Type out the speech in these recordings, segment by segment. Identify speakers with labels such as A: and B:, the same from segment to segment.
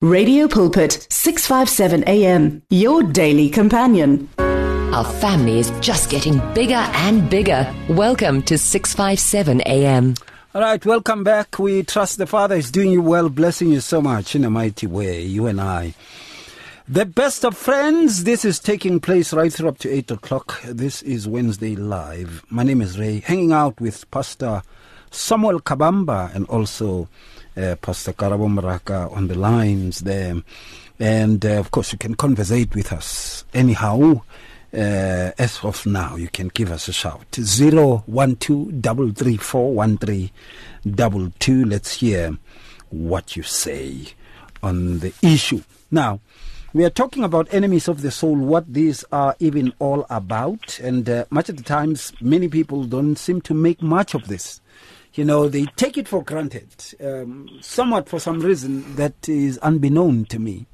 A: Radio Pulpit, 657 AM, your daily companion.
B: Our family is just getting bigger and bigger. Welcome to 657 AM.
C: All right, welcome back. We trust the Father is doing you well, blessing you so much in a mighty way, you and I. The best of friends, this is taking place right through up to 8 o'clock. This is Wednesday Live. My name is Ray, hanging out with Pastor Samuel Kabamba and also Pastor Karabo Maraka on the lines there. And, of course, you can conversate with us anyhow. As of now, you can give us a shout. 012-334-1322. Let's hear what you say on the issue. Now, we are talking about enemies of the soul, what these are even all about. And much of the times, many people don't seem to make much of this. You know, they take it for granted, somewhat for some reason that is unbeknown to me.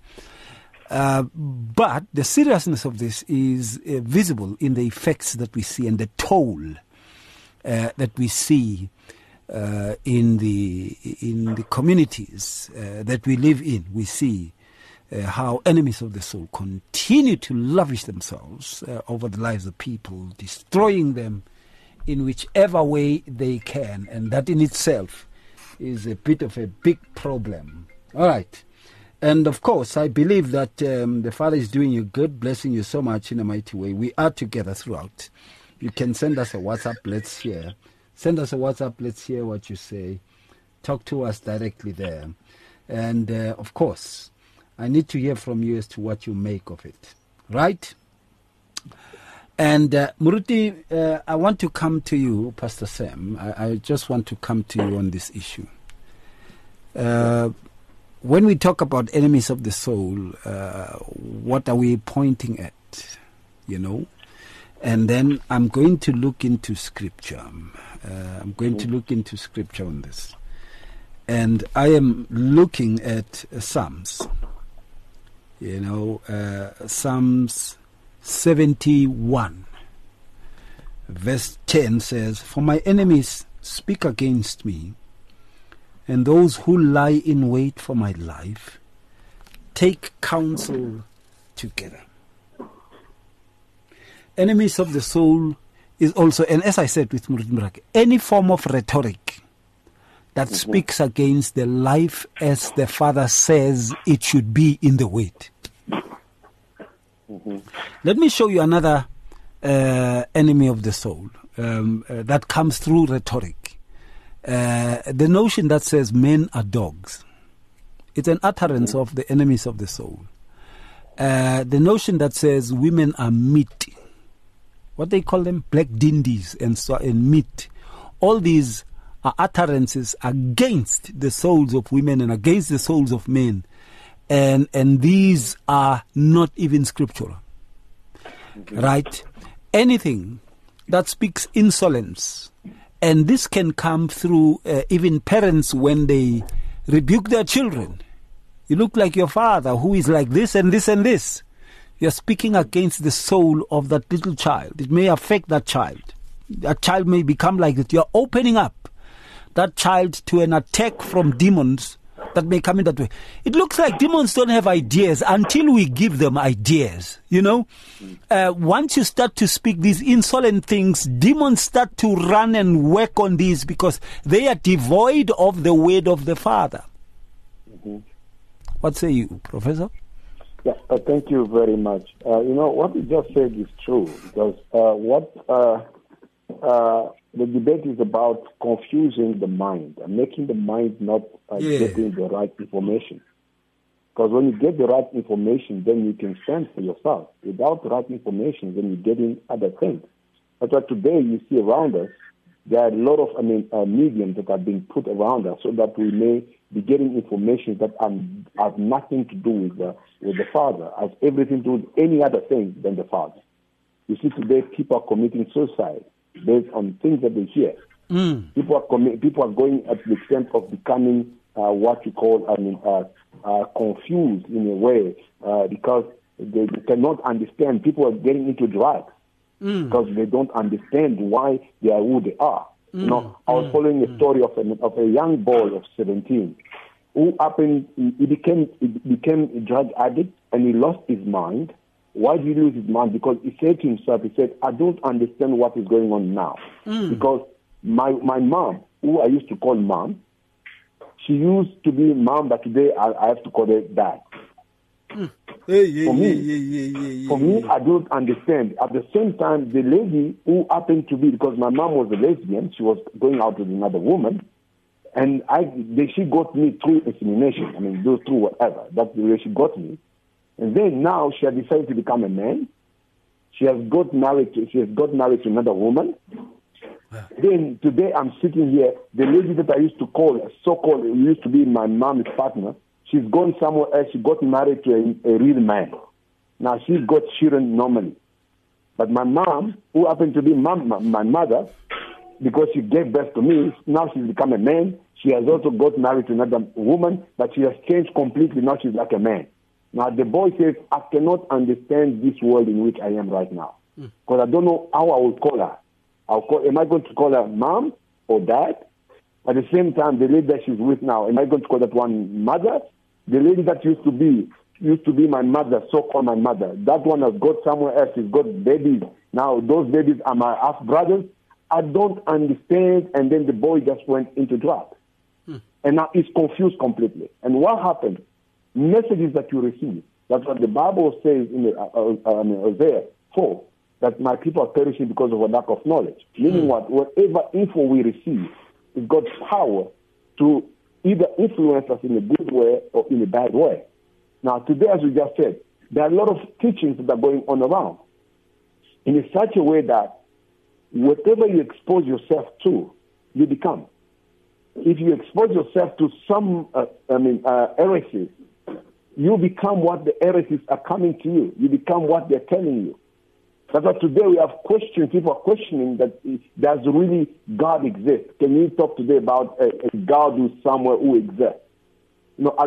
C: But the seriousness of this is visible in the effects that we see and the toll that we see in the communities that we live in. We see how enemies of the soul continue to lavish themselves over the lives of people, destroying them in whichever way they can. And that in itself is a bit of a big problem. All right. And of course, I believe that the Father is doing you good, blessing you so much in a mighty way. We are together throughout. You can send us a WhatsApp, let's hear. Send us a WhatsApp, let's hear what you say. Talk to us directly there. And of course, I need to hear from you as to what you make of it. Right? And Muruti, I want to come to you, Pastor Sam. I just want to come to you on this issue. When we talk about enemies of the soul, what are we pointing at, you know? And then I'm going to look into Scripture. I'm going to look into Scripture on this. And I am looking at Psalms, you know, Psalms 71. Verse 10 says, "For my enemies speak against me, and those who lie in wait for my life take counsel together." Enemies of the soul is also, and as I said with Murid Murake, any form of rhetoric that speaks against the life as the Father says it should be in the Word. Let me show you another enemy of the soul that comes through rhetoric. The notion that says men are dogs. It's an utterance of the enemies of the soul. The notion that says women are meat. What they call them? Black dindies and meat. All these are utterances against the souls of women and against the souls of men. And these are not even scriptural. Right? Anything that speaks insolence. And this can come through even parents when they rebuke their children. You look like your father who is like this and this and this. You're speaking against the soul of that little child. It may affect that child. That child may become like that. You're opening up that child to an attack from demons that may come in that way. It looks like demons don't have ideas until we give them ideas, you know. Once you start to speak these insolent things, demons start to run and work on these because they are devoid of the word of the Father. What say you, Professor?
D: Yeah, thank you very much. You know, what you just said is true because the debate is about confusing the mind and making the mind not getting the right information. Because when you get the right information, then you can stand for yourself. Without the right information, then you get in other things. That's why today you see around us, there are a lot of mediums that are being put around us so that we may be getting information that have nothing to do with the Father, has everything to do with any other thing than the Father. You see today people are committing suicide based on things that they hear. People are going at the extent of becoming what you call confused in a way because they cannot understand. People are getting into drugs because they don't understand why they are who they are. You know, I was following a story of a young boy of 17. who happened, he became a drug addict and he lost his mind. Why did he lose his mind? Because he said to himself, he said, I don't understand what is going on now. Because my mom, who I used to call mom, she used to be mom, but today I have to call her dad. For me, I don't understand. At the same time, the lady who happened to be, because my mom was a lesbian, she was going out with another woman, and she got me through insemination. I mean, through whatever. That's the way she got me. And then now she has decided to become a man. She has got married to another woman. Then today I'm sitting here. The lady that I used to call, so-called, used to be my mom's partner, she's gone somewhere else. She got married to a real man. Now she got children normally. But my mom, who happened to be my mother, because she gave birth to me, now she's become a man. She has also got married to another woman, but she has changed completely. Now she's like a man. Now the boy says, I cannot understand this world in which I am right now. Because I don't know how I will call her. Am I going to call her mom or dad? At the same time, the lady that she's with now, am I going to call that one mother? The lady that used to be my mother, so-called my mother, that one has got somewhere else. She's got babies. Now those babies are my half-brothers. I don't understand. And then the boy just went into drugs. And now he's confused completely. And what happened? Messages that you receive. That's what the Bible says in Isaiah 4. That my people are perishing because of a lack of knowledge. Meaning what? Whatever info we receive, it's God's power to either influence us in a good way or in a bad way. Now, today, as we just said, there are a lot of teachings that are going on around in such a way that whatever you expose yourself to, you become. If you expose yourself to some heresies, you become what the heresies are coming to you. You become what they're telling you. That's why today we have questions. People are questioning that does really God exist? Can you talk today about a God who's somewhere who exists? You know,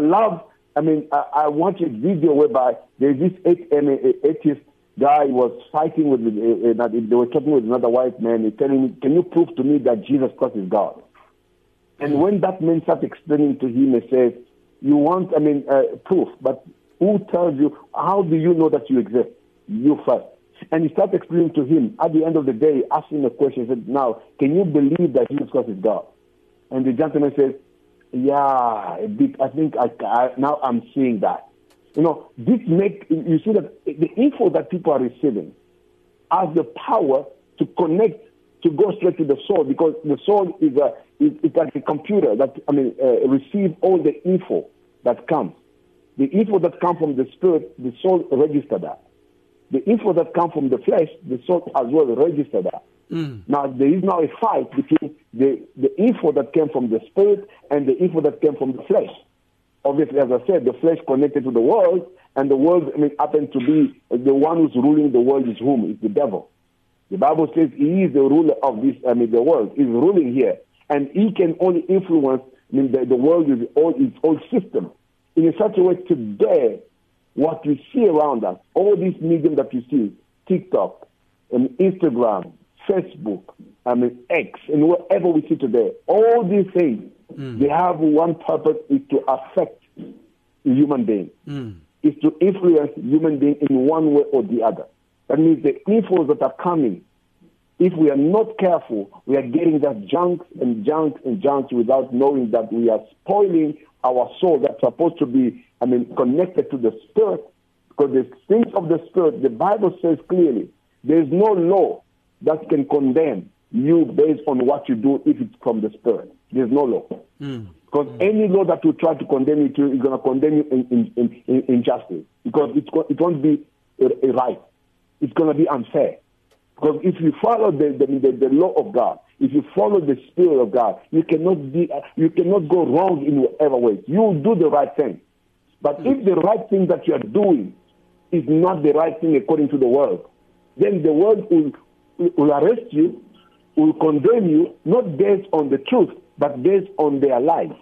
D: I watched a video whereby there's this atheist guy was fighting with, they were talking with another white man. He's telling me, can you prove to me that Jesus Christ is God? And when that man started explaining to him, he says, you want, proof, but who tells you, how do you know that you exist? You first. And he started explaining to him, at the end of the day, asking him a question. He said, now, can you believe that Jesus Christ is God? And the gentleman says, yeah, a bit. I think now I'm seeing that. You know, you see that the info that people are receiving has the power to connect, to go straight to the soul, because the soul is like a computer that, receive all the info that comes. The info that comes from the spirit, the soul registers that. The info that comes from the flesh, the soul as well register that. Now, there is now a fight between the info that came from the spirit and the info that came from the flesh. Obviously, as I said, the flesh connected to the world, and the world happens to be the one who's ruling the world is whom? Is the devil. The Bible says he is the ruler of this, the world. He's ruling here. And he can only influence the world with its own system. In such a way today, what we see around us, all these medium that you see, TikTok, and Instagram, Facebook, X, and whatever we see today, all these things, they have one purpose, is to affect the human being. Is to influence human being in one way or the other. That means the infos that are coming, if we are not careful, we are getting that junk and junk and junk without knowing that we are spoiling our soul that's supposed to be connected to the Spirit, because the things of the Spirit, the Bible says clearly, there is no law that can condemn you based on what you do if it's from the Spirit. There's no law. Because any law that will try to condemn you to is going to condemn you in injustice, because it won't be a right. It's going to be unfair. Because if you follow the law of God, if you follow the Spirit of God, you cannot go wrong in whatever way. You will do the right thing. But if the right thing that you are doing is not the right thing according to the world, then the world will arrest you, will condemn you, not based on the truth, but based on their lies.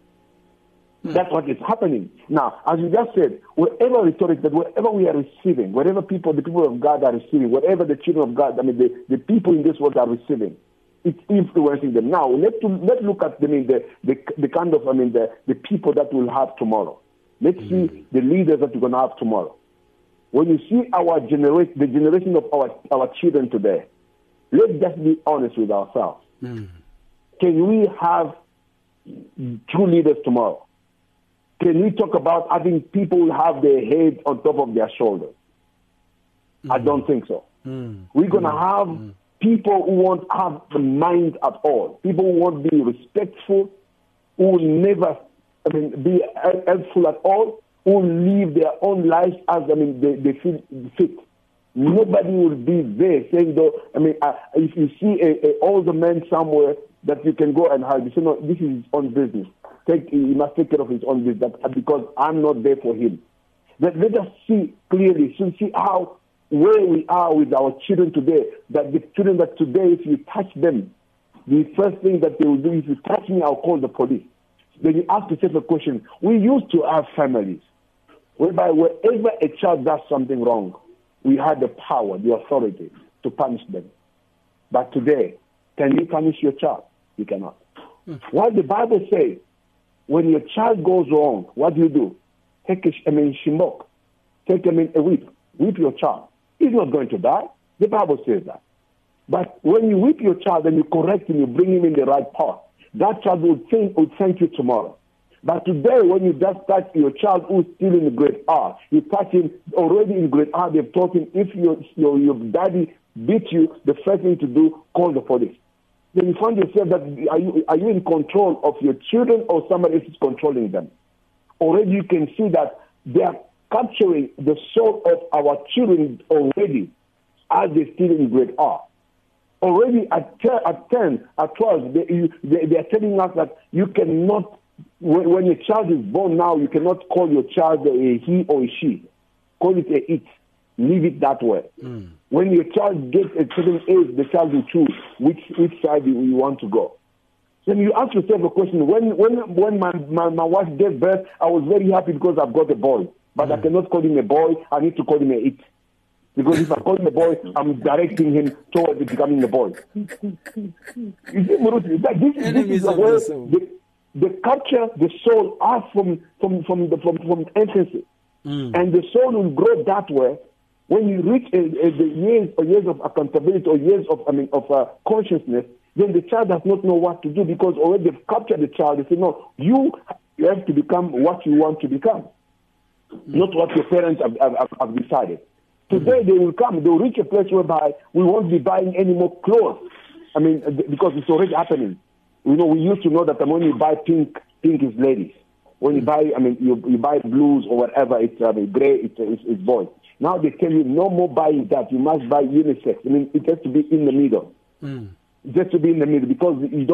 D: That's what is happening. Now, as you just said, whatever rhetoric, that whatever we are receiving, whatever the people of God are receiving, whatever the children of God, the people in this world are receiving, it's influencing them. Now, let's look at the kind of the people that we'll have tomorrow. Let's see the leaders that we're going to have tomorrow. When you see the generation of our children today, let's just be honest with ourselves. Can we have true leaders tomorrow? Can we talk about having people have their heads on top of their shoulders? I don't think so. We're going to have people who won't have the mind at all. People who won't be respectful, who will never be helpful at all, who will live their own lives as they feel fit. Nobody will be there saying, though, if you see an older man somewhere that you can go and hide, you say, no, this is his own business. He must take care of his own business because I'm not there for him. Let us see clearly, see how, where we are with our children today, that the children that today, if you touch them, the first thing that they will do is, if you touch me, I'll call the police. Then you ask yourself a question. We used to have families whereby wherever a child does something wrong, we had the power, the authority to punish them. But today, can you punish your child? You cannot. What the Bible says, when your child goes wrong, what do? Take shimbok. Take a whip. Whip your child. He's not going to die. The Bible says that. But when you whip your child and you correct him, you bring him in the right path, that child will thank you tomorrow. But today, when you just touch your child who's still in grade R, you touch him already in grade R, they've taught him, if your daddy beat you, the first thing to do, call the police. Then you find yourself that, are you in control of your children or somebody else is controlling them? Already you can see that they are capturing the soul of our children already as they're still in grade R. Already at 10, at 12, they are telling us that you cannot, when your child is born now, you cannot call your child a he or a she. Call it a it. Leave it that way. When your child gets a certain age, the child will choose which side you want to go. Then you ask yourself a question. When my wife gave birth, I was very happy because I've got a boy. But I cannot call him a boy. I need to call him a it. Because if I call him a boy, I'm directing him towards becoming a boy. You see, Muruti, this is where they capture the soul out from infancy. And the soul will grow that way. When you reach the years of accountability or years of consciousness, then the child does not know what to do because already they've captured the child. They say, no, you have to become what you want to become, not what your parents have decided. Today they will reach a place whereby we won't be buying any more clothes. Because it's already happening. We used to know that when you buy pink is ladies. When you buy, you buy blues or whatever, it's gray, it's boys. Now they tell you no more buying that. You must buy unisex. It has to be in the middle. It has to be in the middle because you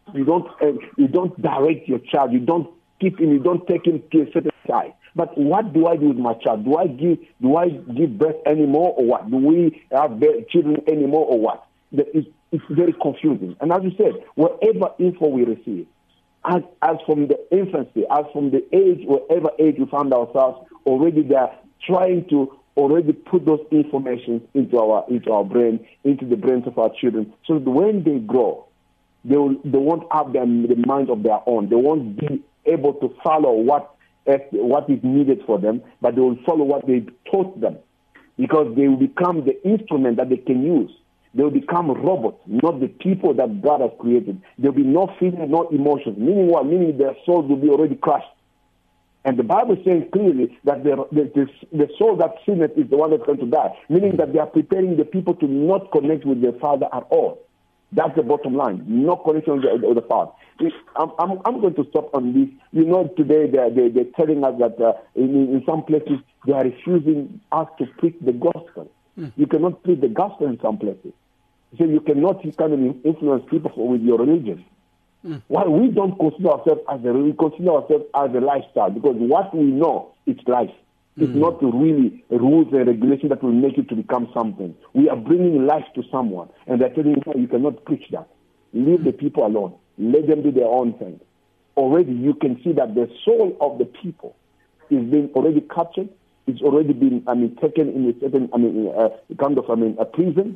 D: don't direct your child. You don't keep him. You don't take him to a certain side. But what do I do with my child? Do I give birth anymore or what? Do we have children anymore or what? It's very confusing. And as you said, whatever info we receive, as from the infancy, as from the age, whatever age we found ourselves, already they are trying to already put those information into our brain, into the brains of our children, so that when they grow, they won't have the mind of their own. They won't be able to follow what is needed for them, but they will follow what they taught them, because they will become the instrument that they can use. They will become robots, not the people that God has created. There will be no feeling, no emotions. Meaning what? Meaning their souls will be already crushed. And the Bible says clearly that the soul that sinneth is the one that's going to die. Meaning that they are preparing the people to not connect with their Father at all. That's the bottom line. No connection with the Father. I'm going to stop on this. Today they're telling us that in some places they are refusing us to preach the gospel. You cannot preach the gospel in some places. So you cannot influence people with your religion. Why we don't consider ourselves we consider ourselves as a lifestyle, because what we know is life. It's not really rules and regulations that will make you to become something. We are bringing life to someone, and they're telling you cannot preach that. Leave the people alone. Let them do their own thing. Already you can see that the soul of the people is being already captured. It's already been taken in a certain a prison.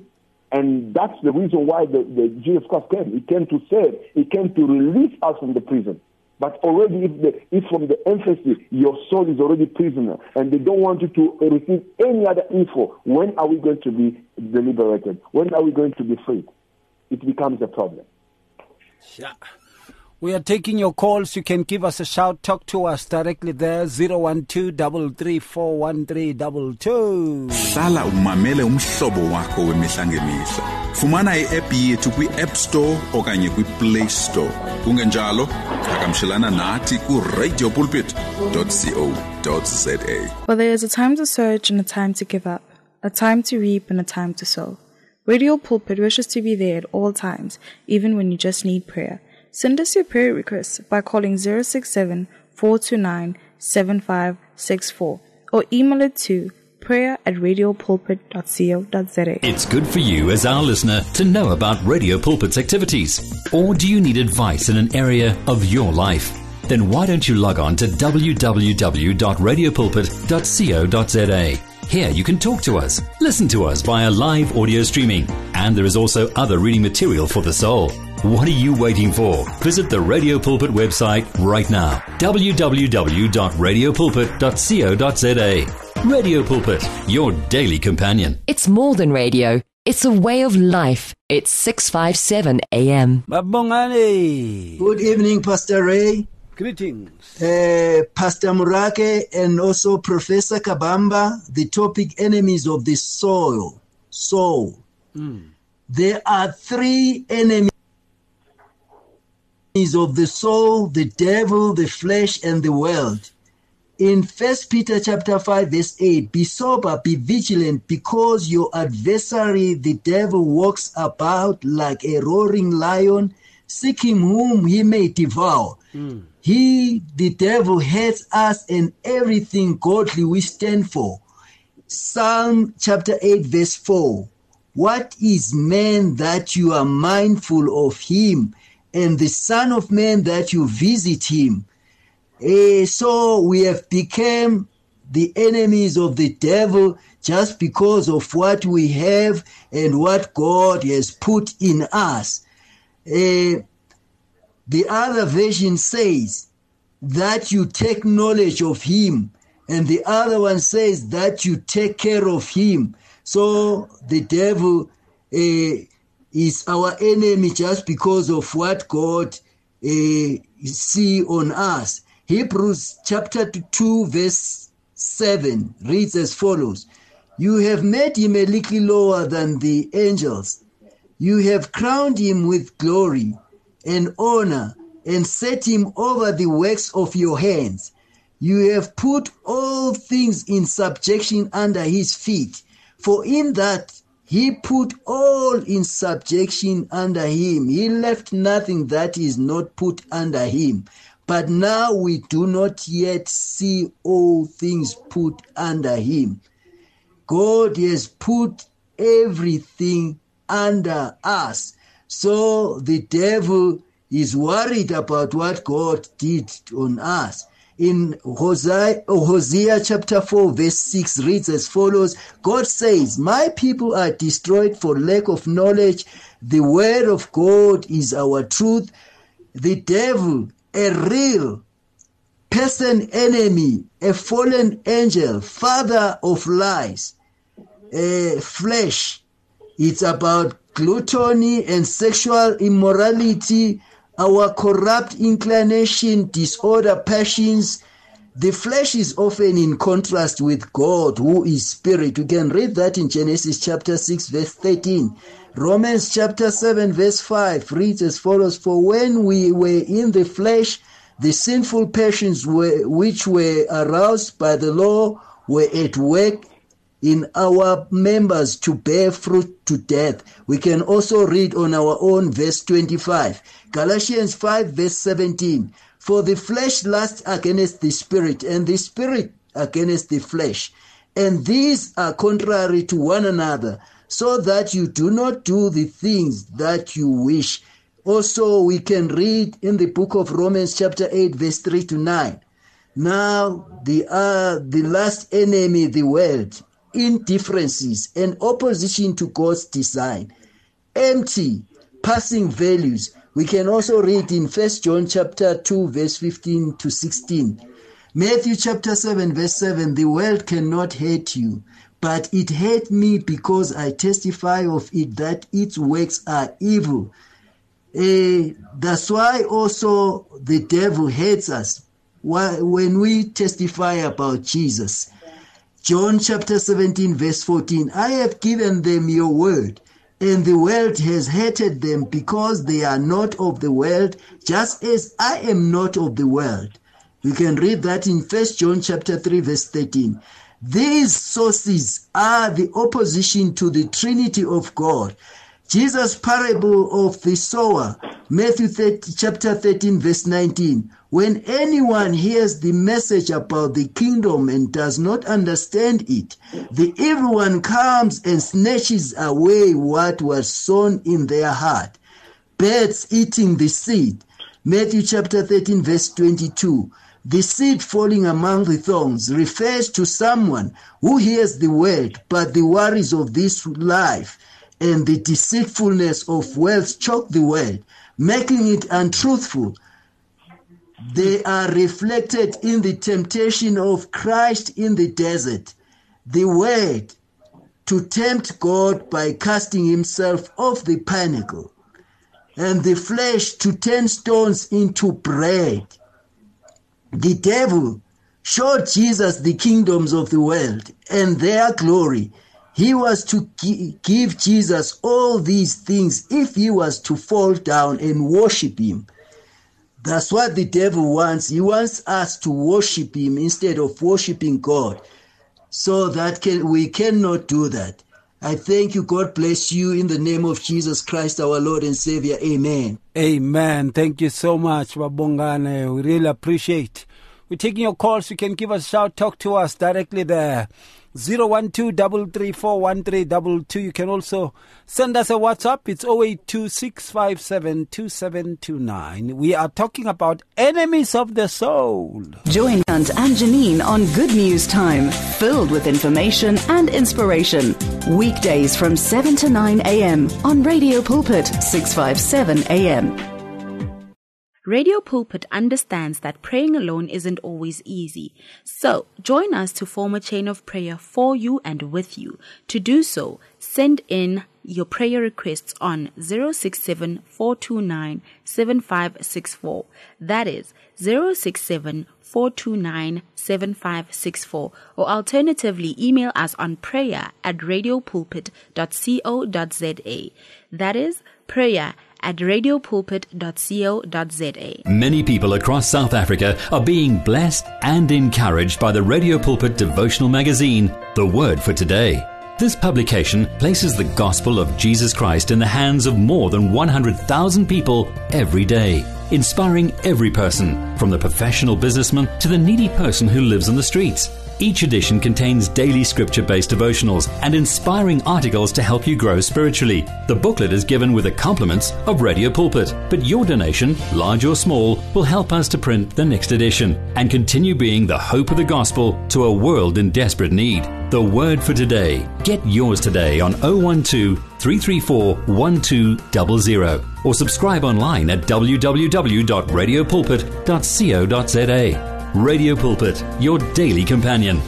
D: And that's the reason why the Jesus Christ came. He came to save. He came to release us from the prison. But already, if from the emphasis, your soul is already prisoner, and they don't want you to receive any other info, when are we going to be liberated? When are we going to be freed? It becomes a problem.
C: Yeah. We are taking your calls. You can give us a shout. Talk to us directly there. 012-334-1322.
E: Hlala umamele umhlobo wakho wemihla ngemihla. Fumana i-app yethu kwi-App Store okanye kwi-Play Store. Kungenjalo, hakamshelana nathi ku-radiopulpit.co.za.
F: For there is a time to search and a time to give up, a time to reap and a time to sow. Radio Pulpit wishes to be there at all times, even when you just need prayer. Send us your prayer requests by calling 067-429-7564 or email it to prayer@radiopulpit.co.za.
G: It's good for you as our listener to know about Radio Pulpit's activities. Or do you need advice in an area of your life? Then why don't you log on to www.radiopulpit.co.za. Here you can talk to us, listen to us via live audio streaming, and there is also other reading material for the soul. What are you waiting for? Visit the Radio Pulpit website right now, www.radiopulpit.co.za. Radio Pulpit, your daily companion.
B: It's more than radio. It's a way of life. It's 657 AM.
C: Babongani.
H: Good evening, Pastor Ray.
C: Greetings.
H: Pastor Murake and also Professor Kabamba. The topic, enemies of the soul. There are three enemies of the soul: the devil, the flesh, and the world. In 1 Peter chapter 5, verse 8, be sober, be vigilant, because your adversary, the devil, walks about like a roaring lion, seeking whom he may devour. He, the devil, hates us and everything godly we stand for. Psalm chapter 8, verse 4. What is man that you are mindful of him, and the Son of Man that you visit him? So we have become the enemies of the devil just because of what we have and what God has put in us. The other version says that you take knowledge of him, and the other one says that you take care of him. So the devil is our enemy just because of what God see on us. Hebrews chapter 2 verse 7 reads as follows: You have made him a little lower than the angels. You have crowned him with glory and honor and set him over the works of your hands. You have put all things in subjection under his feet. For in that he put all in subjection under him. He left nothing that is not put under him. But now we do not yet see all things put under him. God has put everything under us. So the devil is worried about what God did on us. In Hosea chapter 4 verse 6 reads as follows: God says, my people are destroyed for lack of knowledge. The word of God is our truth. The devil, a real person enemy, a fallen angel, father of lies, flesh. It's about gluttony and sexual immorality, our corrupt inclination, disorder, passions. The flesh is often in contrast with God, who is spirit. You can read that in Genesis chapter 6, verse 13. Romans chapter 7, verse 5 reads as follows: For when we were in the flesh, the sinful passions which were aroused by the law were at work in our members to bear fruit to death. We can also read on our own verse 25. Galatians 5 verse 17. For the flesh lusts against the spirit, and the spirit against the flesh. And these are contrary to one another, so that you do not do the things that you wish. Also, we can read in the book of Romans chapter 8 verse 3 to 9. Now, the last enemy, the world. indifferences and opposition to God's design. Empty, passing values. We can also read in 1 John chapter 2, verse 15 to 16. Matthew chapter 7, verse 7, the world cannot hate you, but it hates me because I testify of it that its works are evil. That's why also the devil hates us when we testify about Jesus. John chapter 17, verse 14, I have given them your word, and the world has hated them because they are not of the world, just as I am not of the world. You can read that in 1 John chapter 3, verse 13. These sources are the opposition to the Trinity of God. Jesus' parable of the sower, Matthew chapter 13, verse 19. When anyone hears the message about the kingdom and does not understand it, the evil one comes and snatches away what was sown in their heart. Birds eating the seed, Matthew chapter 13, verse 22. The seed falling among the thorns refers to someone who hears the word, but the worries of this life and the deceitfulness of wealth choke the word, making it untruthful. They are reflected in the temptation of Christ in the desert. The word to tempt God by casting himself off the pinnacle, and the flesh to turn stones into bread. The devil showed Jesus the kingdoms of the world and their glory. He was to give Jesus all these things if he was to fall down and worship him. That's what the devil wants. He wants us to worship him instead of worshiping God. So that we cannot do that. I thank you. God bless you in the name of Jesus Christ, our Lord and Savior. Amen.
C: Amen. Thank you so much, Babongane. We really appreciate. We're taking your calls. You can give us a shout. Talk to us directly there. 012-334-1322. You can also send us a WhatsApp. It's 0826572729. We are talking about enemies of the soul.
A: Join Hunt and Janine on Good News Time, filled with information and inspiration. Weekdays from 7 to 9 a.m. on Radio Pulpit 657 a.m.
I: Radio Pulpit understands that praying alone isn't always easy. So, join us to form a chain of prayer for you and with you. To do so, send in your prayer requests on 067-429-7564. That is 067-429-7564. Or alternatively, email us on prayer@radiopulpit.co.za. That is prayer@radiopulpit.co.za.
G: Many people across South Africa are being blessed and encouraged by the Radio Pulpit devotional magazine, The Word for Today. This publication places the gospel of Jesus Christ in the hands of more than 100,000 people every day, inspiring every person, from the professional businessman to the needy person who lives on the streets. Each edition contains daily scripture-based devotionals and inspiring articles to help you grow spiritually. The booklet is given with the compliments of Radio Pulpit, but your donation, large or small, will help us to print the next edition and continue being the hope of the gospel to a world in desperate need. The Word for Today. Get yours today on 012-334-1200 or subscribe online at www.radiopulpit.co.za. Radio Pulpit, your daily companion.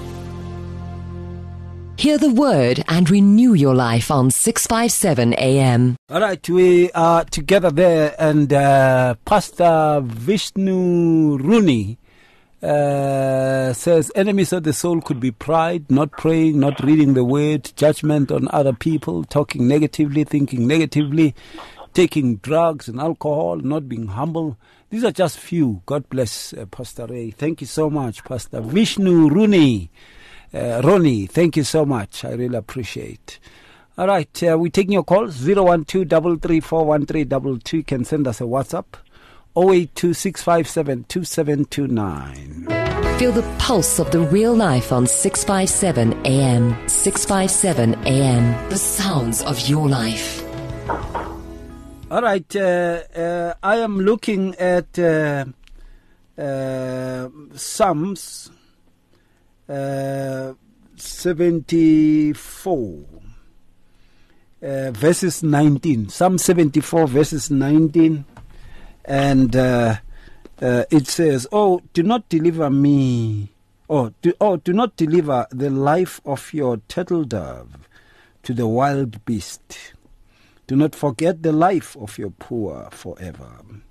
B: Hear the word and renew your life on 657 AM.
C: All right, we are together there, and Pastor Vishnu Rooney says enemies of the soul could be pride, not praying, not reading the word, judgment on other people, talking negatively, thinking negatively, taking drugs and alcohol, not being humble. These are just few. God bless Pastor Ray. Thank you so much, Pastor Vishnu Rooney. Ronnie, thank you so much. I really appreciate. All right, we're taking your calls. 012-334-1322. You can send us a WhatsApp. 0826572729.
B: Feel the pulse of the real life on 657 AM. 657 AM. The sounds of your life.
C: All right, I am looking at Psalms. 74, verses 19. Psalm 74, verses 19. And it says, "Oh, do not deliver me. Do not deliver the life of your turtle dove to the wild beast. Do not forget the life of your poor forever."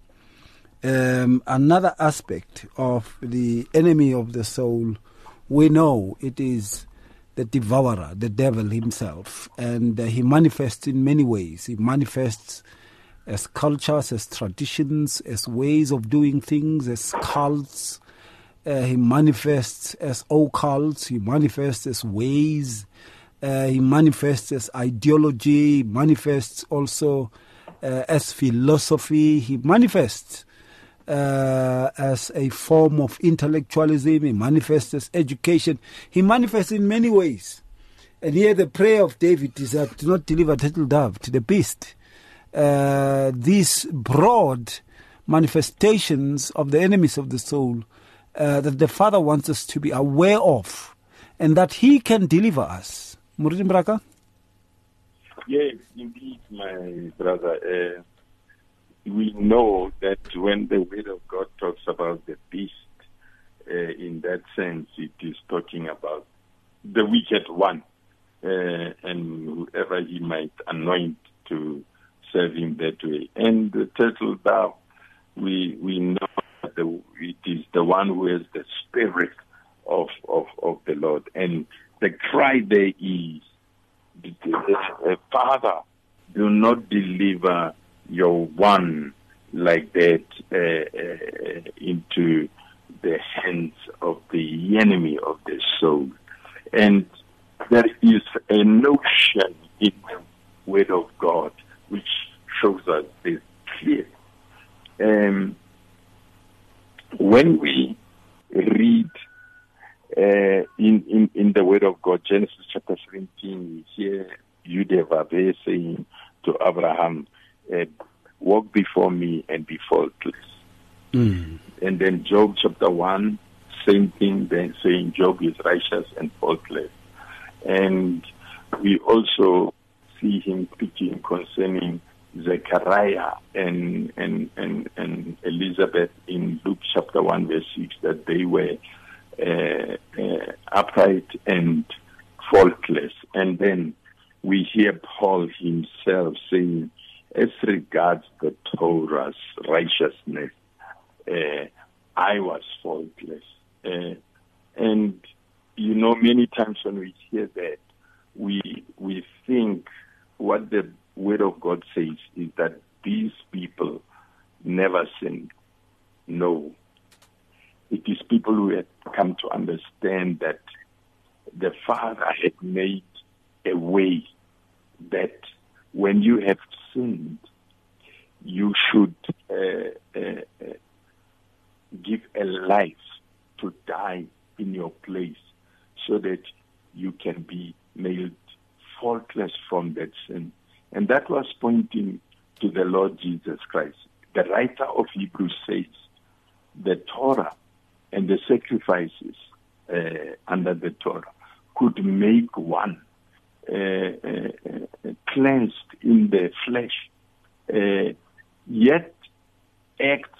C: Another aspect of the enemy of the soul, we know it is the devourer, the devil himself, and he manifests in many ways. He manifests as cultures, as traditions, as ways of doing things, as cults. He manifests as occults. He manifests as ways. He manifests as ideology. He manifests also as philosophy. He manifests as a form of intellectualism. He manifests as education. He manifests in many ways. And here the prayer of David is that do not deliver turtle dove to the beast. These broad manifestations of the enemies of the soul that the Father wants us to be aware of, and that He can deliver us. Muritin Braka?
J: Yes, indeed, my brother. We know that when the Word of God talks about the beast, in that sense, it is talking about the wicked one, and whoever he might anoint to serve him that way. And the turtle dove, we know that it is the one who has the spirit of the Lord. And the cry there is, Father, do not deliver your one like that into the hands of the enemy of the soul. And there is a notion in the Word of God which shows us this clearly. When we read in the Word of God, Genesis chapter 17, we hear Yudevave saying to Abraham, walk before me and be faultless. And then Job chapter 1, same thing, then saying Job is righteous and faultless. And we also see him speaking concerning Zechariah and Elizabeth in Luke chapter 1 verse 6, that they were upright and faultless. And then we hear Paul himself saying, as regards the Torah's righteousness, I was faultless. And, you know, many times when we hear that, we think what the Word of God says is that these people never sinned. No. It is people who had come to understand that the Father had made a way that when you have sinned, you should give a life to die in your place so that you can be made faultless from that sin. And that was pointing to the Lord Jesus Christ. The writer of Hebrews says the Torah and the sacrifices under the Torah could make one cleansed in the flesh, yet Acts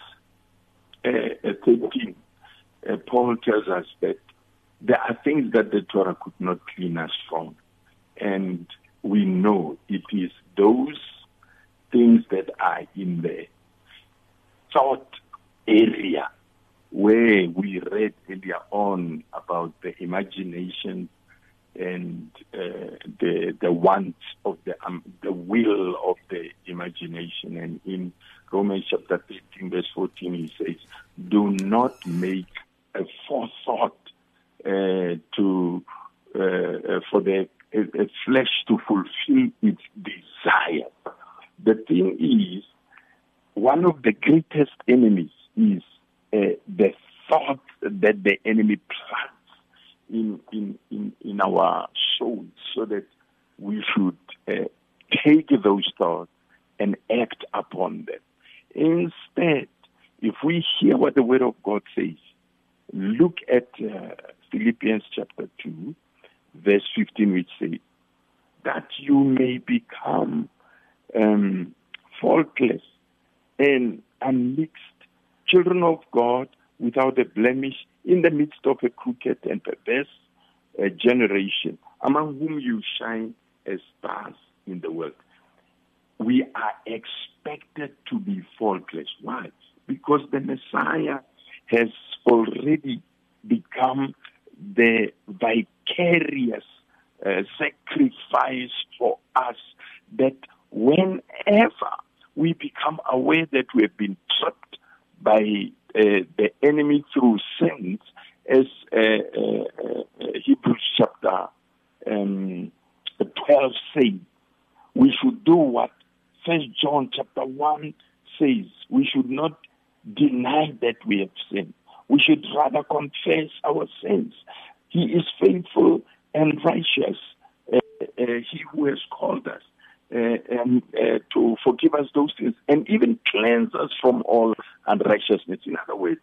J: 13, Paul tells us that there are things that the Torah could not clean us from. And we know it is those things that are in the thought area where we read earlier on about the imagination and the wants of the will of the imagination. And in Romans chapter 13, verse 14, he says, do not make a forethought for the flesh to fulfill its desire. The thing is, one of the greatest enemies is the thought that the enemy plants in our souls, so that we should take those thoughts and act upon them. Instead, if we hear what the Word of God says, look at Philippians chapter 2, verse 15, which says, that you may become faultless and unmixed, children of God without a blemish, in the midst of a crooked and perverse generation, among whom you shine as stars in the world. We are expected to be faultless. Why? Because the Messiah has already become the vicarious sacrifice for us, that whenever we become aware that we have been trapped by the enemy through sins, as Hebrews chapter 12 says, we should do what 1 John chapter 1 says. We should not deny that we have sinned. We should rather confess our sins. He is faithful and righteous, he who has called us, and to forgive us those sins and even cleanse us from all unrighteousness. In other words,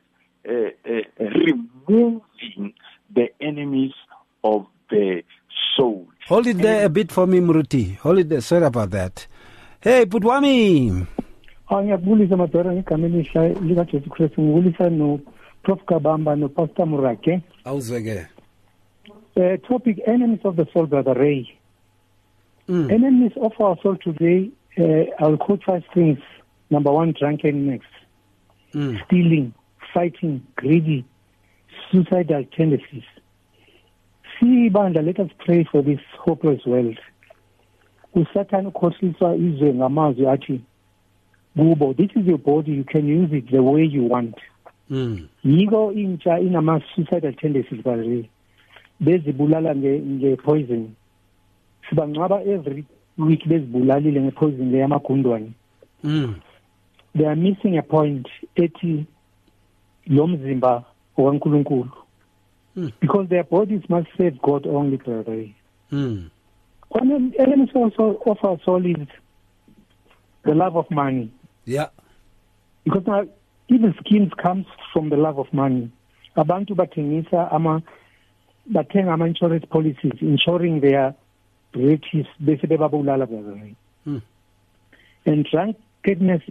J: removing the enemies of the soul.
C: Hold it there a bit for me, Muruti. Hold it there. Sorry about that. Hey, Putwami.
K: Ngiyabulisa madodana ngegameni lika Jesu Kristu, ngibulisa no Prof Kabamba no Pastor Murake.
C: Awuzweke.
K: Topic, enemies of the soul, Brother Ray. Enemies of our soul today, I'll quote 5 things. Number 1, drunkenness, stealing, fighting, greedy, suicidal tendencies. See, Banda, let us pray for this hopeless world. Usatan ukhohliswa izwe ngamazwi athi, Bubo, this is your body, you can use it the way you want. Yiko intsha inama-suicidal tendencies, Brother Ray. Bezibulala nge-poison. Sibangcwaba every week bezibulalile nge-poison le yamagundwane. They are missing a point ethi lo mzimba okaNkulunkulu. Because their bodies must serve God only, brother. One element also of our soul is the love of money.
C: Yeah.
K: Because now evil schemes comes from the love of money. Abantu bathenga ama-insurance policies, insuring their relatives, bese bebabulala, brother. And drunkenness,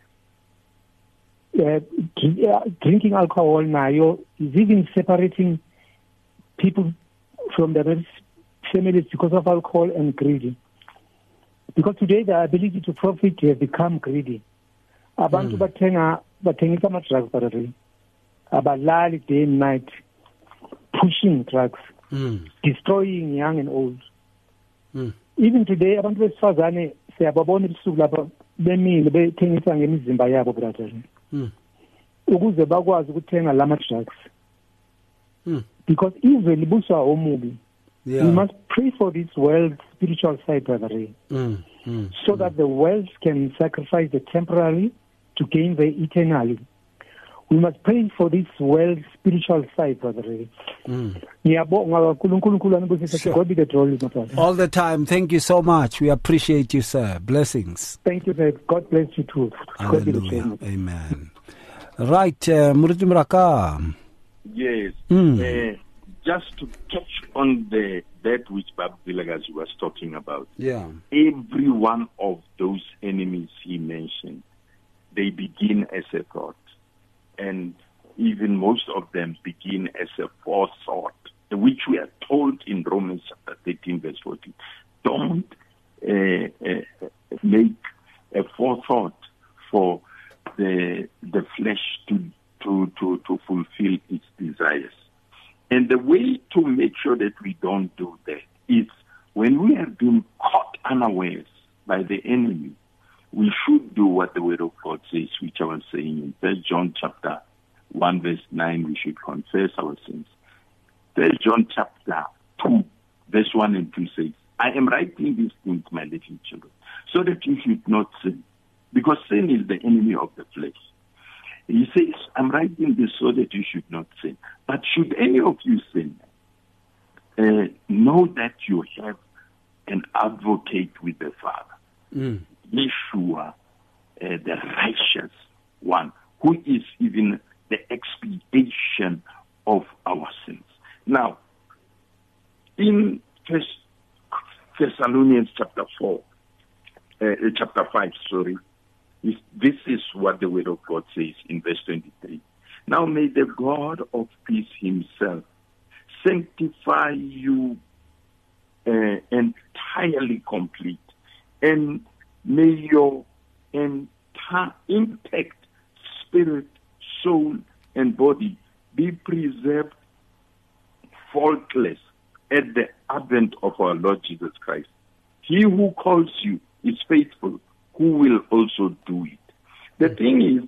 K: drinking alcohol nayo is even separating people from their families because of alcohol and greed. Because today the ability to profit has become greedy. Abantu bathengisa ama-drugs, brother. Abalali day and night, pushing drugs, destroying young and old. Even today, abantu besifazane siyababona ebusuku lapha bemile bethengisa ngemizimba yabo, brother, ukuze bakwazi ukuthenga lama drugs. Because izwe libuswa omubi. We must pray for this world's spiritual side, brother, so that the world can sacrifice the temporary to gain the eternally. We must pray for this world's spiritual side, brother.
C: All the time. Thank you so much. We appreciate you, sir. Blessings.
K: Thank you, sir. God bless you too.
C: Hallelujah. Amen. Right, Muruti Muraka.
J: Yes. Just to touch on that which Bab Villagas was talking about.
C: Yeah.
J: Every one of those enemies he mentioned, they begin as a thought. And even most of them begin as a forethought, which we are told in Romans chapter 13, verse 14. Don't make a forethought for the flesh to fulfill its desires. And the way to make sure that we don't do that is when we have been caught unawares by the enemy, we should do what the Word of God says, which I was saying in 1 John chapter 1, verse 9, we should confess our sins. 1 John chapter 2, verse 1 and 2 says, I am writing these things, my little children, so that you should not sin, because sin is the enemy of the flesh. He says, I'm writing this so that you should not sin. But should any of you sin, know that you have an advocate with the Father, Yeshua, the righteous one, who is even the expiation of our sins. Now, in First Thessalonians chapter 5, this is what the word of God says in verse 23. Now may the God of peace himself sanctify you entirely complete, and may your intact spirit, soul, and body be preserved faultless at the advent of our Lord Jesus Christ. He who calls you is faithful, who will also do it. The thing is,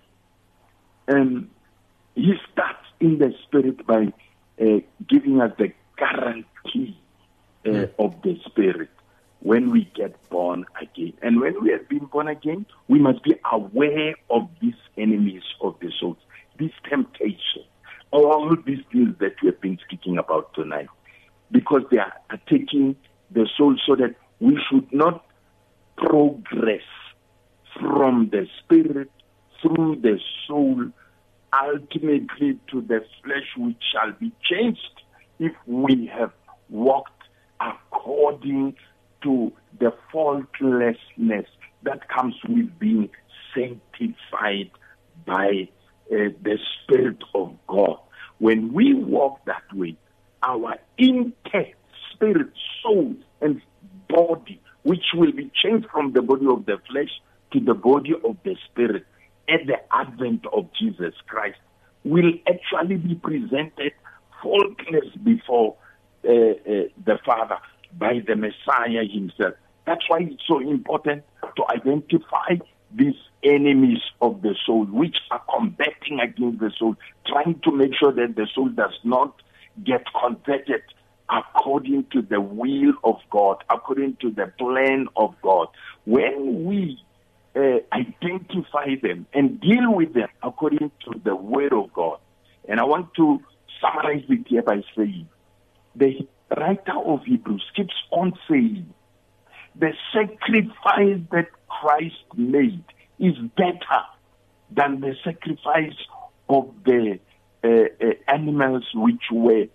J: he starts in the Spirit by giving us the guarantee of the Spirit when we get born again. And when we have been born again, we must be aware of these enemies of the soul, these temptations, all these things that we have been speaking about tonight, because they are attacking the soul, so that we should not progress from the Spirit through the soul ultimately to the flesh, which shall be changed if we have walked according to the faultlessness that comes with being sanctified by the Spirit of God. When we walk that way, our intact spirit, soul, and body, which will be changed from the body of the flesh to the body of the Spirit at the advent of Jesus Christ, will actually be presented faultless before the Father by the Messiah himself. That's why it's so important to identify these enemies of the soul, which are combating against the soul, trying to make sure that the soul does not get converted according to the will of God, according to the plan of God. When we identify them and deal with them according to the word of God, and I want to summarize it here by saying, the writer of Hebrews keeps on saying, the sacrifice that Christ made is better than the sacrifice of the animals which were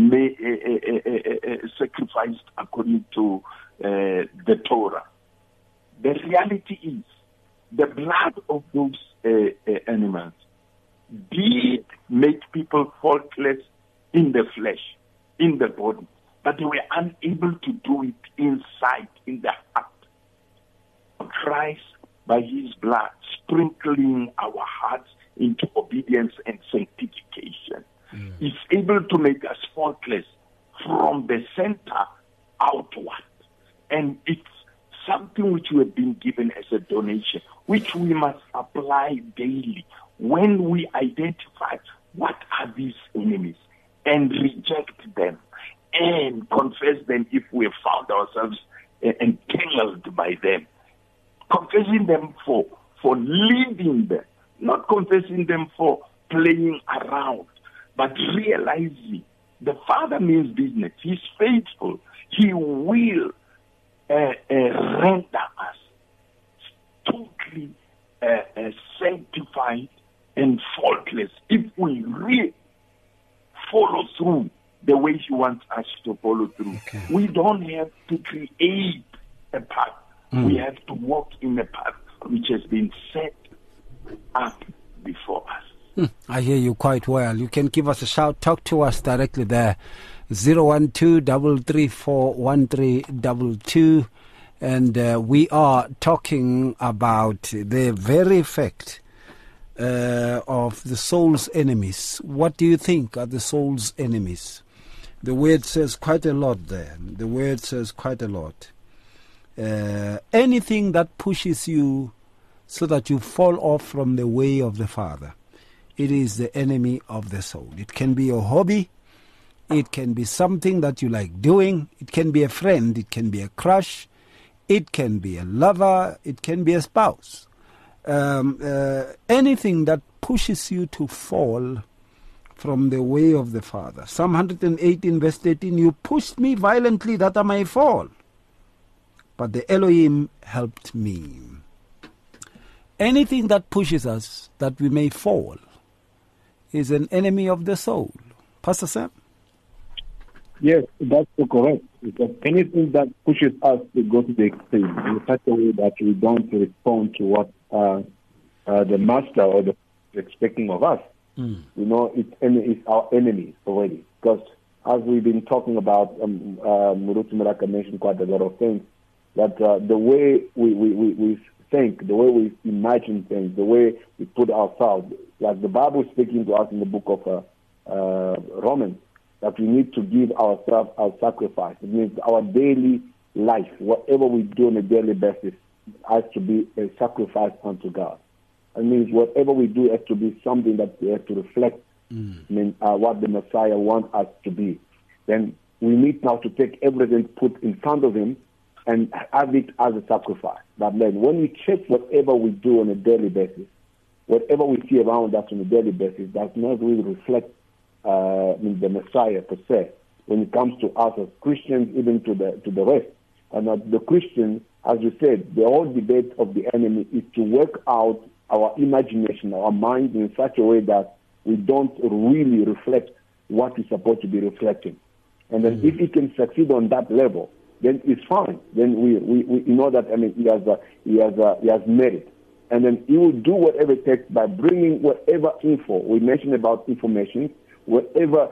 J: sacrificed according to the Torah. The reality is, the blood of those animals did make people faultless in the flesh, in the body, but they were unable to do it inside, in the heart. Christ, by his blood, sprinkling our hearts into obedience and sanctification, is able to make us faultless from the center outward. And it's something which we have been given as a donation, which we must apply daily when we identify what are these enemies and reject them and confess them if we have found ourselves entangled by them. Confessing them for leading them, not confessing them for playing around, but realizing the Father means business. He's faithful. He will render us totally sanctified and faultless if we really follow through the way he wants us to follow through. Okay. We don't have to create a path. We have to walk in a path which has been set up before us.
C: I hear you quite well. You can give us a shout. Talk to us directly there. 012-334-1322. And we are talking about the very effect of the soul's enemies. What do you think are the soul's enemies? The word says quite a lot there. The word says quite a lot. Anything that pushes you so that you fall off from the way of the Father, it is the enemy of the soul. It can be your hobby. It can be something that you like doing. It can be a friend. It can be a crush. It can be a lover. It can be a spouse. Anything that pushes you to fall from the way of the Father. Psalm 118 verse 13, you pushed me violently that I may fall, but the Elohim helped me. Anything that pushes us that we may fall is an enemy of the soul. Pastor Sam?
D: Yes, that's correct. Because anything that pushes us to go to the extreme in such a way that we don't respond to what the master or the expecting of us, it's our enemy already. Because as we've been talking about, Murutu Meraka mentioned quite a lot of things, that the way we think, the way we imagine things, the way we put ourselves, like the Bible is speaking to us in the book of Romans, that we need to give ourselves as sacrifice. It means our daily life, whatever we do on a daily basis, has to be a sacrifice unto God. It means whatever we do has to be something that has to reflect what the Messiah wants us to be. Then we need now to take everything put in front of Him and have it as a sacrifice. But then when we check whatever we do on a daily basis, whatever we see around us on a daily basis, does not really reflect the Messiah per se. When it comes to us as Christians, even to the rest, and the Christian, as you said, the whole debate of the enemy is to work out our imagination, our mind in such a way that we don't really reflect what is supposed to be reflecting. And then if he can succeed on that level, then it's fine. Then we know that he has merit. And then he will do whatever it takes by bringing whatever info we mentioned about information, whatever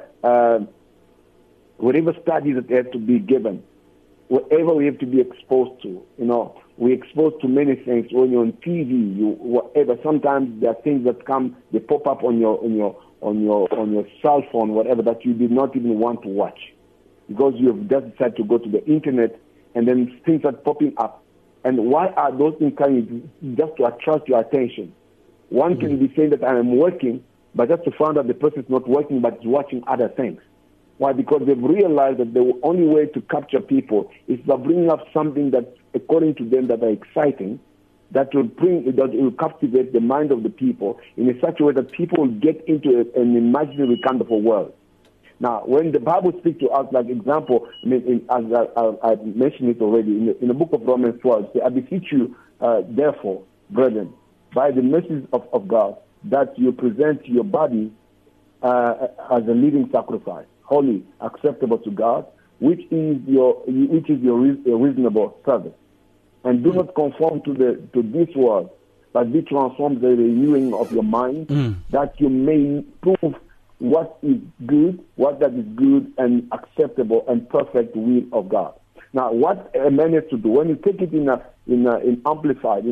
D: studies that have to be given, whatever we have to be exposed to. We're exposed to many things. When you're on TV, whatever. Sometimes there are things that come, they pop up on your cell phone, whatever, that you did not even want to watch, because you have just decided to go to the internet, and then things are popping up. And why are those things coming? Just to attract your attention. One can be saying that I am working, but just to find out the person is not working, but is watching other things. Why? Because they've realized that the only way to capture people is by bringing up something that, according to them, that are exciting, that will captivate the mind of the people in such a way that people will get into an imaginary kind of a world. Now, when the Bible speaks to us, like example, as I mentioned it already, in the book of Romans 12, I beseech you, therefore, brethren, by the mercies of God, that you present your body as a living sacrifice, holy, acceptable to God, which is your reasonable service. And do not conform to this world, but be transformed by the renewing of your mind, that you may prove what is good, what that is good and acceptable and perfect will of God. Now, what a man has to do, when you take it in Amplified,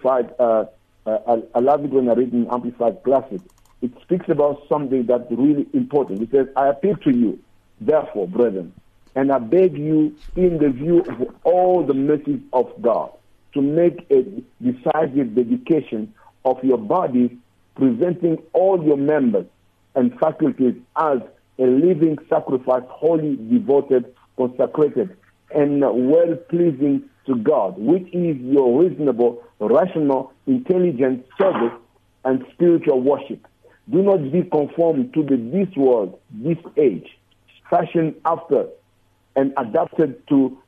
D: I love it when I read in Amplified Classic. It speaks about something that's really important. It says, I appeal to you, therefore, brethren, and I beg you, in the view of all the mercies of God, to make a decisive dedication of your bodies, presenting all your members and faculties as a living sacrifice, wholly devoted, consecrated, and well-pleasing to God, which is your reasonable, rational, intelligent service and spiritual worship. Do not be conformed to this world, this age, fashioned after and adapted to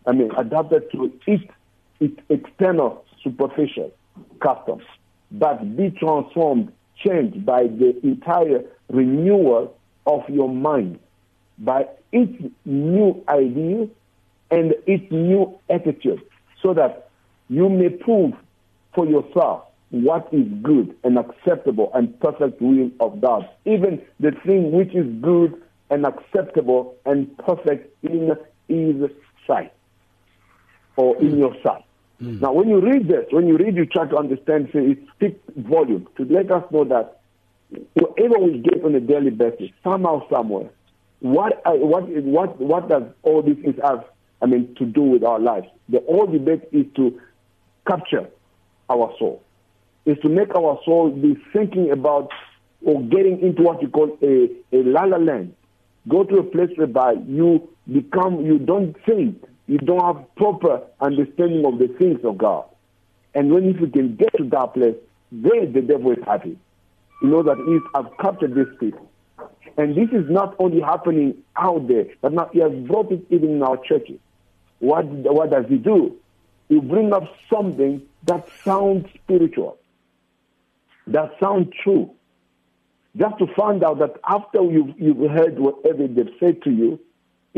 D: its external, superficial customs, but be transformed, changed by the entire renewal of your mind, by its new ideas and its new attitude, so that you may prove for yourself what is good and acceptable and perfect will of God, even the thing which is good and acceptable and perfect in His sight, or in your sight. Now, when you read this, you try to understand, it speaks volume to let us know that whatever we get on a daily basis, somehow, somewhere, what does all these things have, to do with our lives? The whole debate is to capture our soul, is to make our soul be thinking about or getting into what you call a la-la land. Go to a place whereby you don't think, you don't have proper understanding of the things of God. And if you can get to that place, there the devil is happy. You know that he has captured these people. And this is not only happening out there, but now he has brought it even in our churches. What does he do? He brings up something that sounds spiritual, that sounds true. Just to find out that after you've heard whatever they've said to you,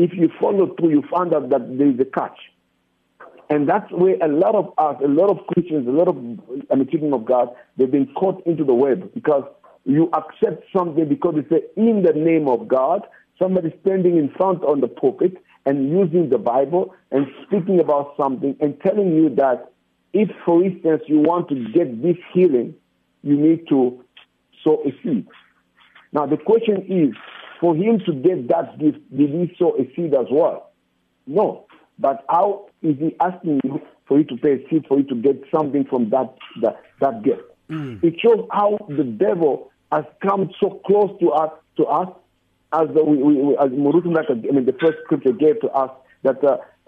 D: if you follow through, you find out that there is a catch. And that's where a lot of us, a lot of Christians, a lot of children of God, they've been caught into the web because you accept something because it's in the name of God. Somebody standing in front on the pulpit and using the Bible and speaking about something and telling you that if, for instance, you want to get this healing, you need to sow a seed. Now, the question is, for him to get that gift, did he sow a seed as well? No. But how is he asking you for you to pay a seed for you to get something from that gift? It shows how the devil has come so close to us as the first scripture gave to us, that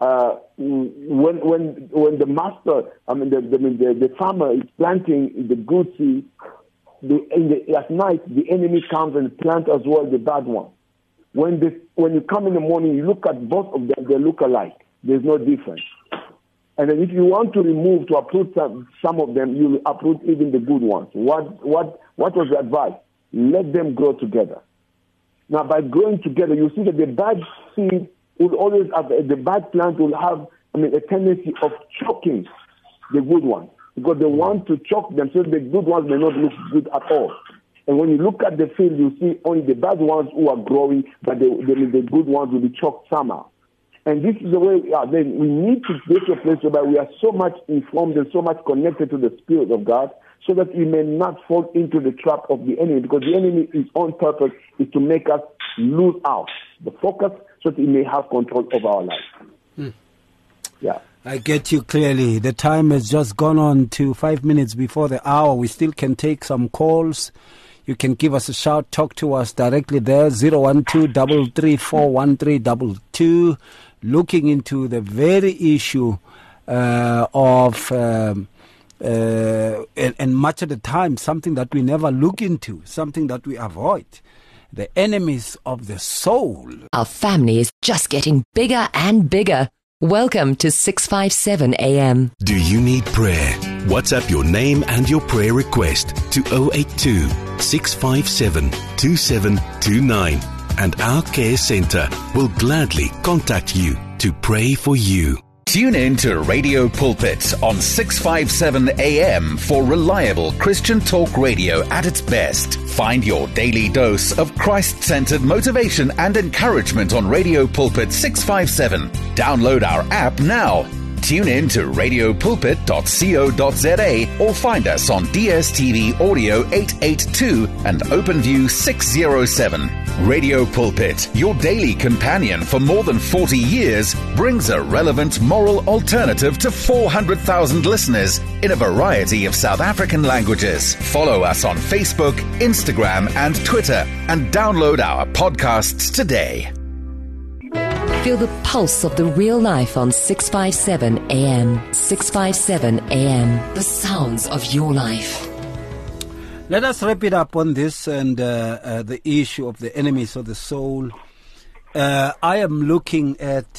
D: when the master, the farmer is planting the good seed, at night the enemy comes and plants as well the bad one. When you come in the morning, you look at both of them; they look alike. There's no difference. And then if you want to uproot some of them, you uproot even the good ones. What was the advice? Let them grow together. Now, by growing together, you see that the bad seed will always have, the bad plant will have, a tendency of choking the good ones, because they want to choke them so the good ones may not look good at all. And when you look at the field, you see only the bad ones who are growing, but the good ones will be choked somehow. And this is the way we are. Then we need to get to a place where we are so much informed and so much connected to the Spirit of God, so that we may not fall into the trap of the enemy, because the enemy, his own purpose is to make us lose out the focus so that he may have control of our life. Yeah.
C: I get you clearly. The time has just gone on to 5 minutes before the hour. We still can take some calls. You can give us a shout, talk to us directly there, 012-334-1322, looking into the very issue of... and much of the time, something that we never look into, something that we avoid, the enemies of the soul.
B: Our family is just getting bigger and bigger. Welcome to 657 AM.
L: Do you need prayer? WhatsApp your name and your prayer request to 082 657 2729, and our care center will gladly contact you to pray for you.
M: Tune in to Radio Pulpit on 657 AM for reliable Christian talk radio at its best. Find your daily dose of Christ-centered motivation and encouragement on Radio Pulpit 657. Download our app now. Tune in to radiopulpit.co.za or find us on DSTV Audio 882 and OpenView 607. Radio Pulpit, your daily companion for more than 40 years, brings a relevant moral alternative to 400,000 listeners in a variety of South African languages. Follow us on Facebook, Instagram, and Twitter, and download our podcasts today.
B: Feel the pulse of the real life on 657 AM. 657 AM. The sounds of your life.
C: Let us wrap it up on this and the issue of the enemies of the soul. I am looking at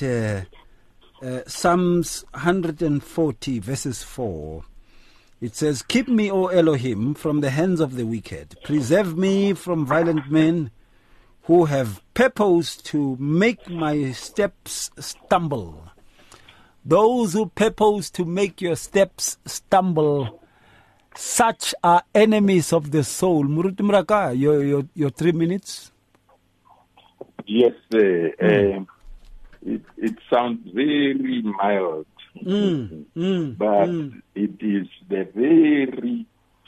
C: Psalms 140 verses 4. It says, "Keep me, O Elohim, from the hands of the wicked. Preserve me from violent men who have purpose to make my steps stumble." Those who purpose to make your steps stumble, such are enemies of the soul. Muruti Mraka, your 3 minutes.
J: Yes, it sounds very mild, but it is the very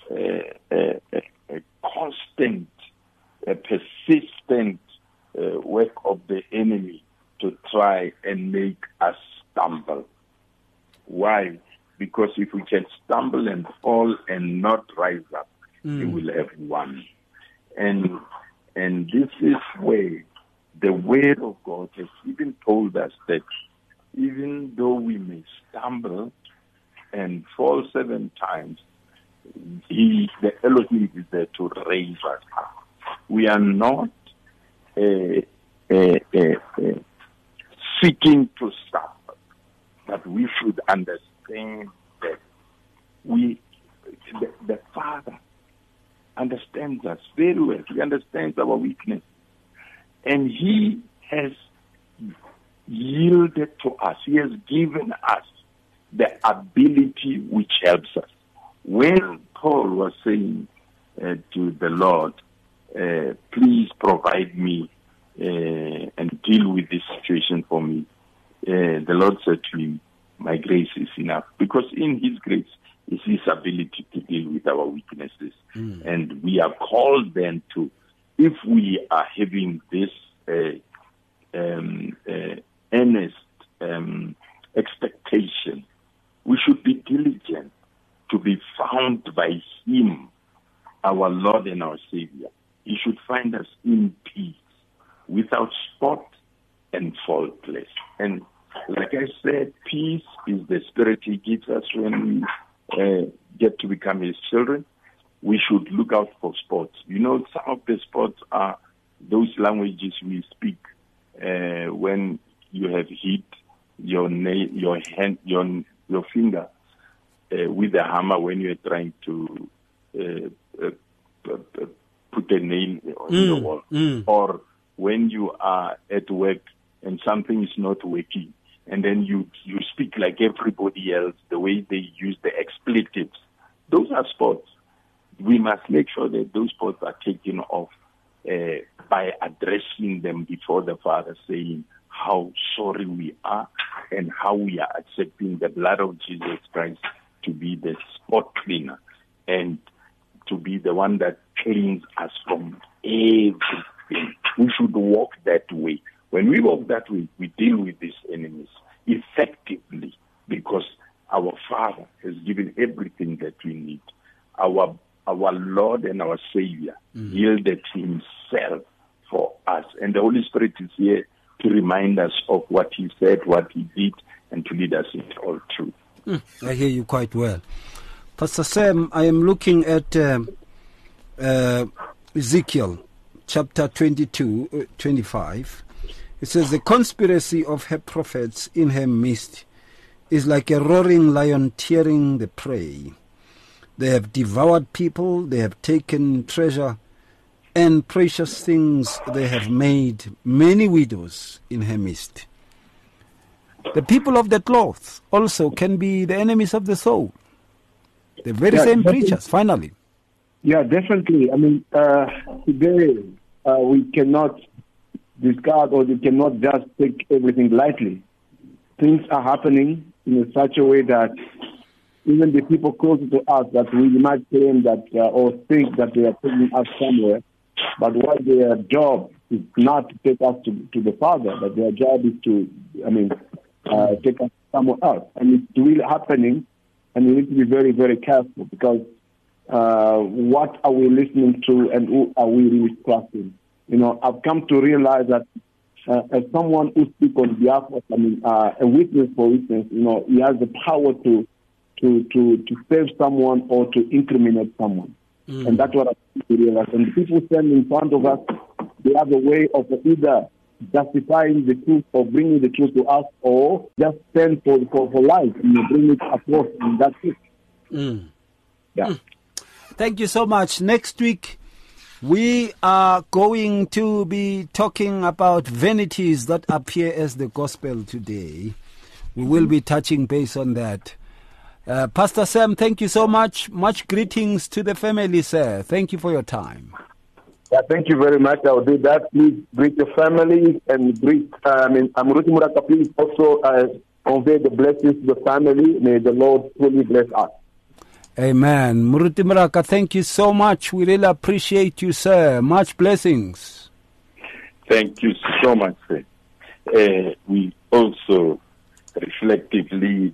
J: constant, persistent work of the enemy to try and make us stumble. Why? Because if we can stumble and fall and not rise up, we will have won. And this is where the Word of God has even told us that even though we may stumble and fall 7 times, the Elohim is there to raise us up. We are not seeking to suffer, but we should understand that the Father understands us very well. He understands our weakness. And He has granted to us. He has given us the ability which helps us. When Paul was saying to the Lord, please provide me and deal with this situation for me, the Lord said to him, my grace is enough. Because in his grace is his ability to deal with our weaknesses. And we are called then to, if we are having this earnest expectation, we should be diligent to be found by him, our Lord and our Savior. He should find us in peace, without spot and faultless. And like I said, peace is the spirit he gives us when we get to become his children. We should look out for spots. You know, some of the spots are those languages we speak when you have hit your hand, your finger with a hammer when you are trying to put a nail on the wall, or when you are at work and something is not working, and then you speak like everybody else, the way they use the expletives. Those are spots. We must make sure that those spots are taken off by addressing them before the Father, saying how sorry we are and how we are accepting the blood of Jesus Christ to be the spot cleaner and to be the one that cleans us from everything. We should walk that way. When we walk that way, we deal with these enemies effectively because our Father has given everything that we need. Our Lord and our Savior yielded himself for us. And the Holy Spirit is here to remind us of what he said, what he did, and to lead us into all truth.
C: I hear you quite well. Pastor Sam, I am looking at Ezekiel chapter 22, 25. It says, the conspiracy of her prophets in her midst is like a roaring lion tearing the prey. They have devoured people, they have taken treasure and precious things, they have made many widows in her midst. The people of the cloth also can be the enemies of the soul. The very same preachers, finally.
D: Yeah, definitely. I mean, today we cannot discard or we cannot just take everything lightly. Things are happening in such a way that even the people closer to us that we might claim that or think that they are taking us somewhere, but what their job is not to take us to the Father, but their job is to, take us somewhere else. And it's really happening, and we need to be very, very careful because what are we listening to and who are we really trusting? You know, I've come to realize that as someone who speaks on behalf of, a witness, for instance, you know, he has the power to save someone or to incriminate someone. And that's what I think to realize. And the people stand in front of us, they have a way of either justifying the truth or bringing the truth to us, or just stand for life and bring it across, and that's it. Yeah.
C: Thank you so much. Next week, we are going to be talking about vanities that appear as the gospel today. We will be touching base on that. Pastor Sam, thank you so much. Much greetings to the family, sir. Thank you for your time.
D: Yeah, thank you very much. I will do that. Please greet your family and greet, Muruti Muraka, please also convey the blessings to the family. May the Lord fully bless us.
C: Amen. Muruti Muraka, thank you so much. We really appreciate you, sir. Much blessings.
J: Thank you so much, sir. We also reflectively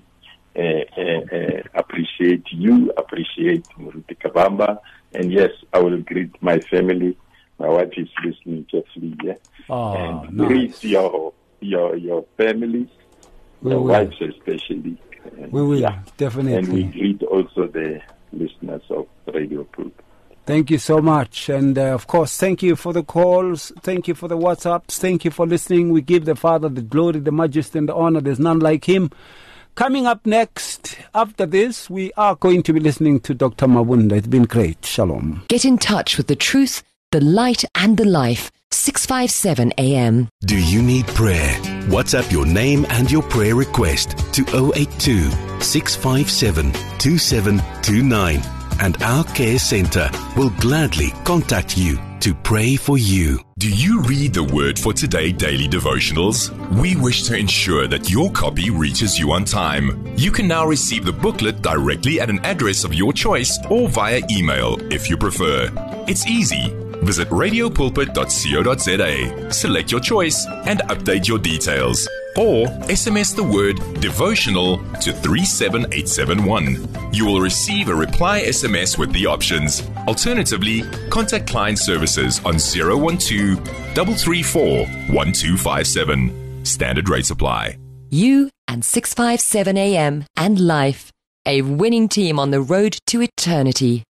J: appreciate you, appreciate Muruti Kabamba, and yes, I will greet my family. My wife is listening carefully, yeah. And nice. Greet your family, your wives especially.
C: We will, definitely.
J: And we greet also the listeners of Radio Pulpit.
C: Thank you so much. And, of course, thank you for the calls. Thank you for the WhatsApps. Thank you for listening. We give the Father the glory, the majesty, and the honor. There's none like him. Coming up next, after this, we are going to be listening to Dr. Mabunda. It's been great. Shalom.
B: Get in touch with the truth, the light, and the life. 657 AM.
L: Do you need prayer? WhatsApp your name and your prayer request to 082 657 2729 and our care center will gladly contact you to pray for you.
N: Do you read the Word for Today daily devotionals? We wish to ensure that your copy reaches you on time. You can now receive the booklet directly at an address of your choice or via email if you prefer. It's easy. Visit radiopulpit.co.za, select your choice and update your details. Or SMS the word devotional to 37871. You will receive a reply SMS with the options. Alternatively, contact client services on 012-334-1257. Standard rates apply.
B: You and 657 AM and life, a winning team on the road to eternity.